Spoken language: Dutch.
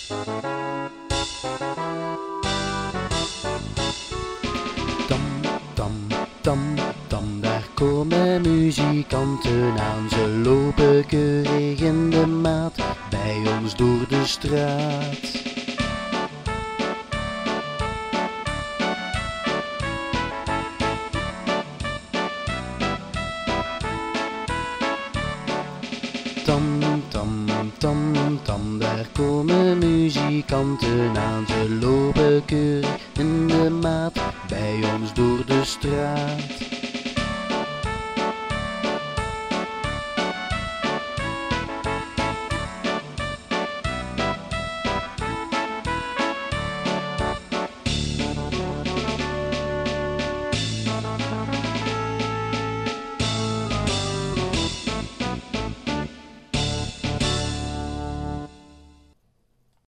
Tam, tam, tam, tam, daar komen muzikanten aan. Ze lopen keurig in de maat bij ons door de straat. Tam, tam, tam, tam, daar komen muzikanten aan. Ze lopen keurig in de maat bij ons door de straat.